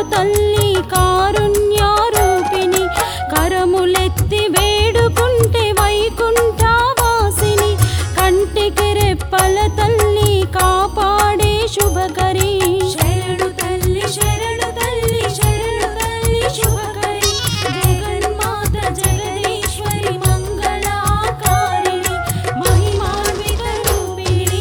తల్లి కారుణ్యారూపిణి కరములెత్తి వేడుకుంటే వైకుంఠవాసిని కంటికి రెప్పల తల్లి కాపాడే శుభకరి శరణు తల్లి శరణు తల్లి శరణు తల్లి శుభకరి జగన్మాత జగదీశ్వరి మంగళాకారిణి మహిమాన్విత రూపిణి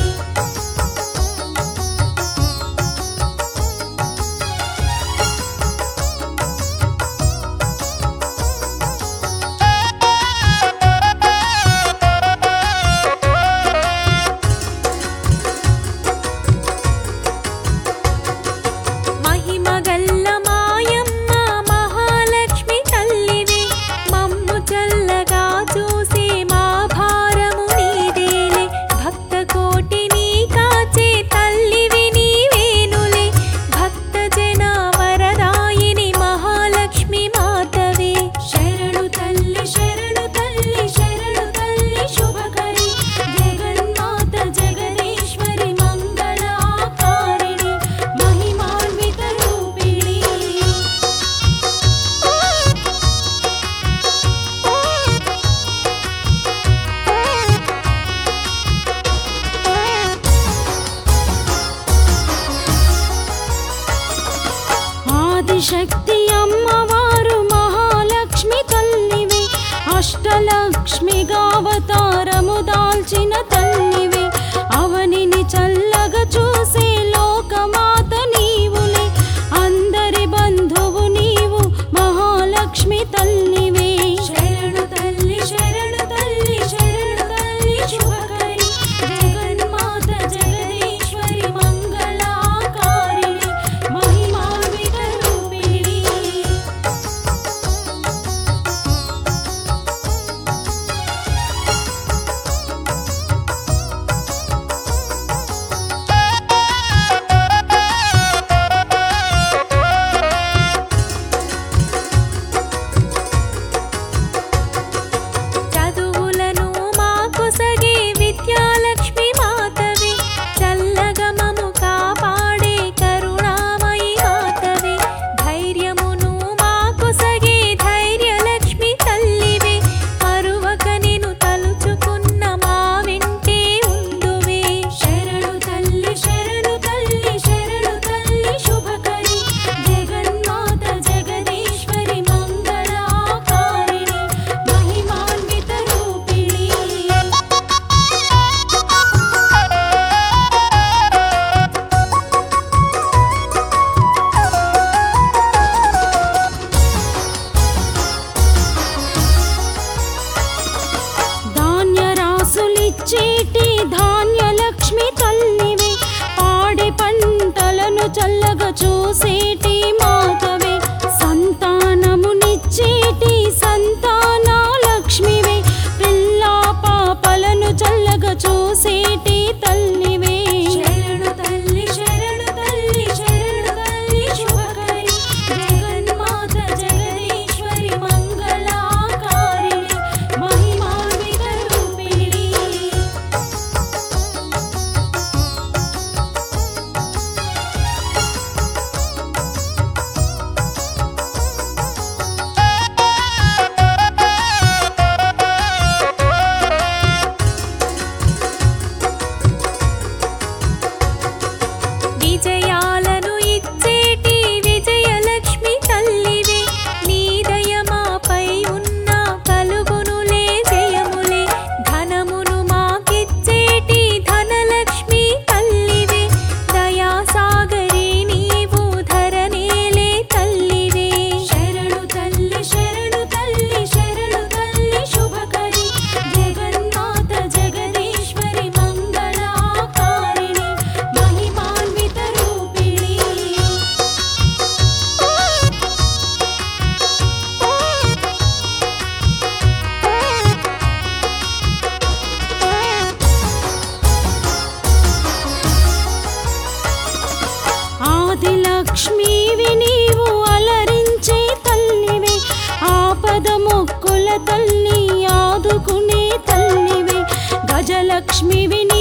మహిమగల్ల మాయమ్మ మహాలక్ష్మి తల్లివి మమ్ము చల్లగా చూసే మా భారము నీదేలే భక్త కోటిని కాచే తల్లివి నీవేనులే భక్త జన వరదాయిని మహాలక్ష్మి మాతవే శరణు తల్లి శరణు తల్లి శరణు తల్లి శుభకరి జగన్మాత జగదీశ్వరి మంగళాకారిణి మహిమాన్విత రూపిణి ఆదిశక్తి అమ్మవారు మహాలక్ష్మి తల్లివి అష్టలక్ష్మిగా అవతారము దాల్చిన తల్లివి అవనిని చల్లగా చూసే లోకమాత నీవులే అందరి బంధువు నీవు మహాలక్ష్మి తల్లివే శరణు తల్లి శరణు తల్లి శరణు తల్లి శుభకరి జగన్మాత జగదీశ్వరి మంగళాకారిణి మహిమాన్విత రూపిణి చదువులను మాకొసగే విద్యాలక్ష్మి మాతవి చల్లగా మము కాపాడే కరుణామయి మాతవి ధైర్యమును మాకొసగే ధైర్యలక్ష్మి తల్లివే మరువక నిను తలుచుకున్న మా వింటే ఉందువే శరణు తల్లి శరణు తల్లి శరణు తల్లి శుభకరి జగన్మాత జగదీశ్వరి మంగళాకారిణి మహిమాన్విత రూపిణి ధాన్యరాసులిచ్చేటి ధాన్యలక్ష్మి తల్లివే పాడి పంటలను చల్లగా చూసేటి మాతవే సంతానమునిచ్చేటి సంతానలక్ష్మివే పిల్ల పాపలను చల్లగా చూసేటి తల్లివే శరణు తల్లి శరణు తల్లి శరణు తల్లి శుభకరి జగన్మాత జగదీశ్వరి మంగళాకారిణి మహిమాన్విత రూపిణి విజయాలను ఇచ్చేటి విజయలక్ష్మి తల్లివే నీ దయ మాపై ఉన్న కలుగునులే జయములే ధనమును మాకిచ్చేటి ధనలక్ష్మి తల్లివే దయాసాగరి నీవు ధరనేలే తల్లివే శరణు తల్లి శరణు తల్లి శరణు తల్లి శుభకరి జగన్మాత జగదీశ్వరి మంగళాకారిణి మహిమాన్విత రూపిణి ఆదిలక్ష్మివి నీవు అలరించే తల్లివే ఆపద మొక్కుల తల్లి ఆదుకునే తల్లివే గజలక్ష్మివి